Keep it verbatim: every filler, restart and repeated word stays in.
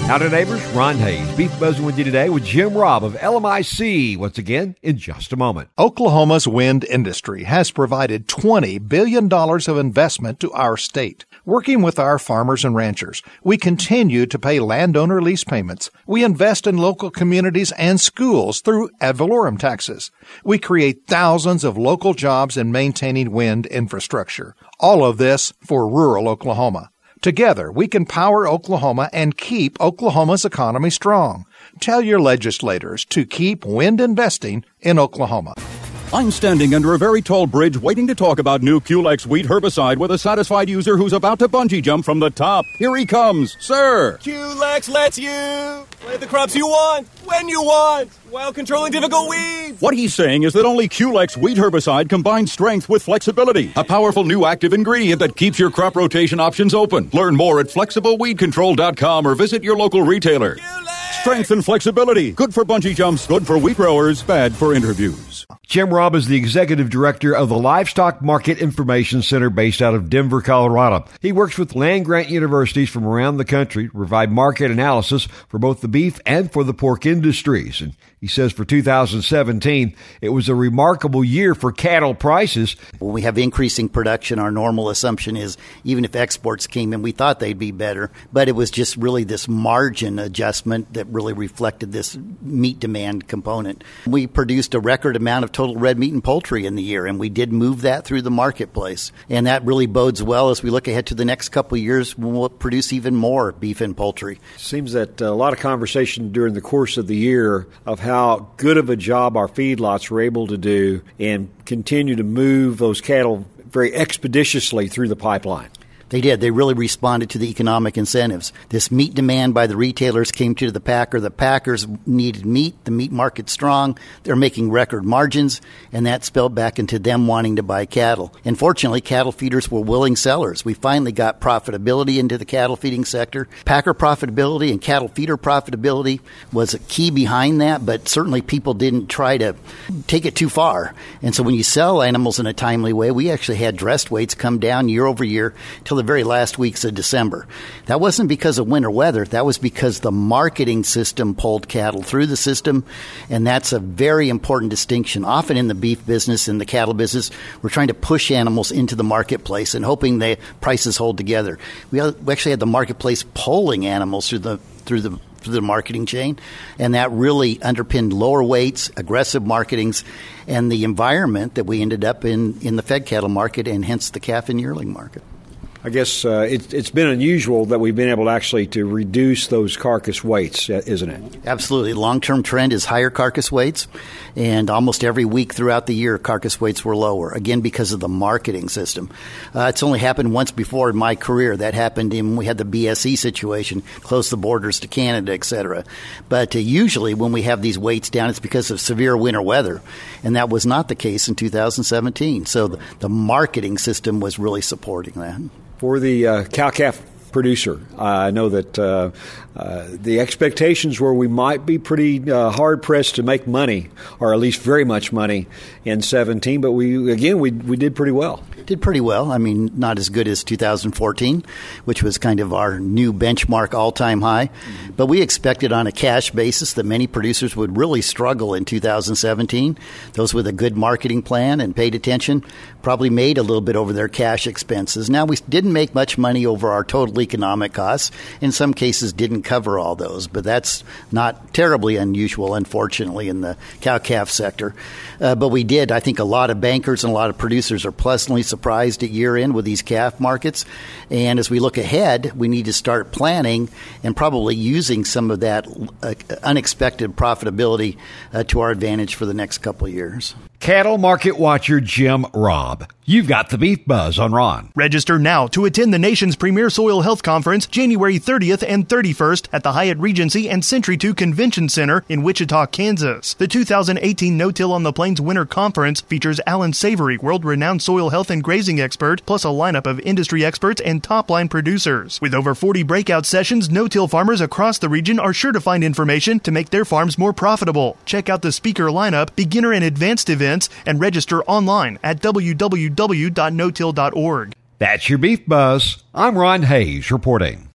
Howdy, neighbors. Ron Hayes, Beef Buzzing with you today with Jim Robb of L M I C. Once again, in just a moment. Oklahoma's wind industry has provided twenty billion dollars of investment to our state. Working with our farmers and ranchers, we continue to pay landowner lease payments. We invest in local communities and schools through ad valorem taxes. We create thousands of local jobs in maintaining wind infrastructure. All of this for rural Oklahoma. Together, we can power Oklahoma and keep Oklahoma's economy strong. Tell your legislators to keep wind investing in Oklahoma. I'm standing under a very tall bridge waiting to talk about new Culex wheat herbicide with a satisfied user who's about to bungee jump from the top. Here he comes, sir. Culex lets you plant the crops you want, when you want, while controlling difficult weeds. What he's saying is that only Culex wheat herbicide combines strength with flexibility, a powerful new active ingredient that keeps your crop rotation options open. Learn more at flexible weed control dot com or visit your local retailer. Culex! Strength and flexibility. Good for bungee jumps, good for wheat growers, bad for interviews. Jim Robb is the executive director of the Livestock Market Information Center based out of Denver, Colorado. He works with land-grant universities from around the country to provide market analysis for both the beef and for the pork industries. And he says for two thousand seventeen, it was a remarkable year for cattle prices. When we have increasing production, our normal assumption is even if exports came in, we thought they'd be better. But it was just really this margin adjustment that really reflected this meat demand component. We produced a record amount of total red meat and poultry in the year, and we did move that through the marketplace. And that really bodes well as we look ahead to the next couple of years when we'll produce even more beef and poultry. Seems that a lot of conversation during the course of the year of how good of a job our feedlots were able to do and continue to move those cattle very expeditiously through the pipeline. They did. They really responded to the economic incentives. This meat demand by the retailers came to the packer. The packers needed meat. The meat market's strong. They're making record margins, and that spilled back into them wanting to buy cattle. And fortunately, cattle feeders were willing sellers. We finally got profitability into the cattle feeding sector. Packer profitability and cattle feeder profitability was a key behind that, but certainly people didn't try to take it too far. And so when you sell animals in a timely way, we actually had dressed weights come down year over year till the very last weeks of December. That wasn't because of winter weather. That was because the marketing system pulled cattle through the system, and that's a very important distinction. Often in the beef business and the cattle business, we're trying to push animals into the marketplace and hoping the prices hold together. We actually had the marketplace pulling animals through the through the through the marketing chain, and that really underpinned lower weights, aggressive marketings, and the environment that we ended up in in the fed cattle market and hence the calf and yearling market. I guess uh, it, it's been unusual that we've been able to actually to reduce those carcass weights, isn't it? Absolutely. Long-term trend is higher carcass weights, and almost every week throughout the year, carcass weights were lower, again, because of the marketing system. Uh, it's only happened once before in my career. That happened in when we had the B S E situation, closed the borders to Canada, et cetera. But uh, usually when we have these weights down, it's because of severe winter weather, and that was not the case in two thousand seventeen. So the, the marketing system was really supporting that. For the uh, cow-calf producer, uh, I know that uh, uh, the expectations were we might be pretty uh, hard-pressed to make money, or at least very much money, in seventeen, but we again, we we did pretty well. Did pretty well. I mean, not as good as two thousand fourteen, which was kind of our new benchmark all-time high. Mm-hmm. But we expected on a cash basis that many producers would really struggle in two thousand seventeen. Those with a good marketing plan and paid attention probably made a little bit over their cash expenses. Now, we didn't make much money over our total economic costs. In some cases, didn't cover all those. But that's not terribly unusual, unfortunately, in the cow-calf sector. Uh, but we did. I think a lot of bankers and a lot of producers are pleasantly surprised at year-end with these calf markets. And as we look ahead, we need to start planning and probably using some of that uh, unexpected profitability uh, to our advantage for the next couple of years. Cattle Market Watcher Jim Robb. You've got the Beef Buzz on Ron. Register now to attend the nation's premier soil health conference January thirtieth and thirty-first at the Hyatt Regency and Century two Convention Center in Wichita, Kansas. The two thousand eighteen No-Till on the Plains Winter Conference features Alan Savory, world-renowned soil health and grazing expert, plus a lineup of industry experts and top-line producers. With over forty breakout sessions, no-till farmers across the region are sure to find information to make their farms more profitable. Check out the speaker lineup, beginner and advanced events, and register online at w w w dot no till dot org. That's your Beef Buzz. I'm Ron Hayes reporting.